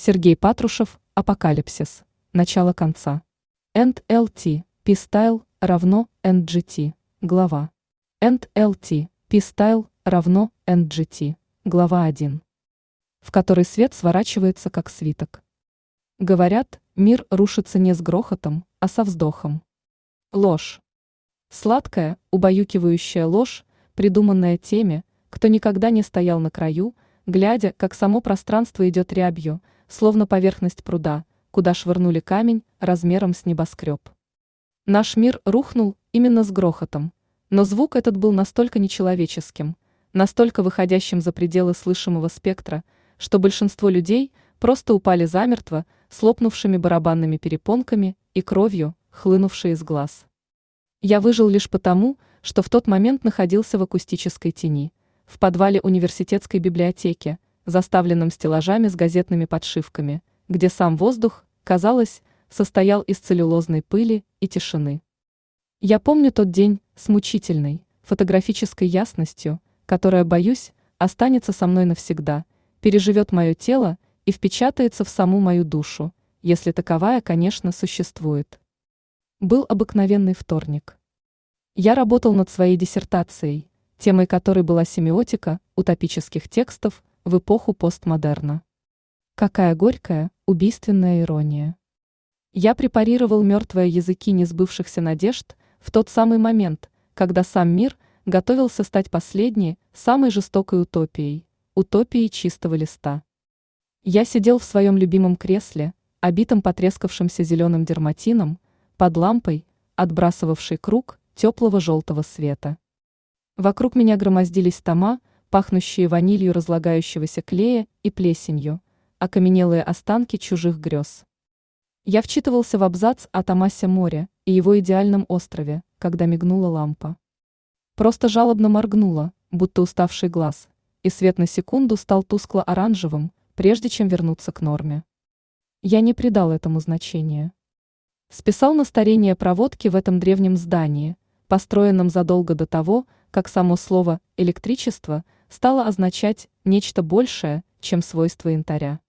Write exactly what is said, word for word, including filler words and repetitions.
Сергей Патрушев, Апокалипсис. Начало конца. энд эл ти, P-Style равно энд джи ти. Глава. энд эл ти, P-Style равно энд джи ти. Глава один. В которой свет сворачивается как свиток. Говорят, мир рушится не с грохотом, а со вздохом. Ложь. Сладкая, убаюкивающая ложь, придуманная теми, кто никогда не стоял на краю, глядя, как само пространство идет рябью, словно поверхность пруда, куда швырнули камень размером с небоскреб. Наш мир рухнул именно с грохотом, но звук этот был настолько нечеловеческим, настолько выходящим за пределы слышимого спектра, что большинство людей просто упали замертво с лопнувшими барабанными перепонками и кровью, хлынувшей из глаз. Я выжил лишь потому, что в тот момент находился в акустической тени, в подвале университетской библиотеки, заставленном стеллажами с газетными подшивками, где сам воздух, казалось, состоял из целлюлозной пыли и тишины. Я помню тот день с мучительной, фотографической ясностью, которая, боюсь, останется со мной навсегда, переживет мое тело и впечатается в саму мою душу, если таковая, конечно, существует. Был обыкновенный вторник. Я работал над своей диссертацией, темой которой была семиотика утопических текстов в эпоху постмодерна. Какая горькая, убийственная ирония. Я препарировал мертвые языки несбывшихся надежд в тот самый момент, когда сам мир готовился стать последней, самой жестокой утопией, утопией чистого листа. Я сидел в своем любимом кресле, обитом потрескавшимся зеленым дерматином, под лампой, отбрасывавшей круг теплого желтого света. Вокруг меня громоздились тома, пахнущие ванилью разлагающегося клея и плесенью, окаменелые останки чужих грез. Я вчитывался в абзац о Томасе Море и его идеальном острове, когда мигнула лампа. Просто жалобно моргнула, будто уставший глаз, и свет на секунду стал тускло-оранжевым, прежде чем вернуться к норме. Я не придал этому значения. Списал на старение проводки в этом древнем здании, построенном задолго до того, как само слово «электричество» стало означать нечто большее, чем свойство янтаря.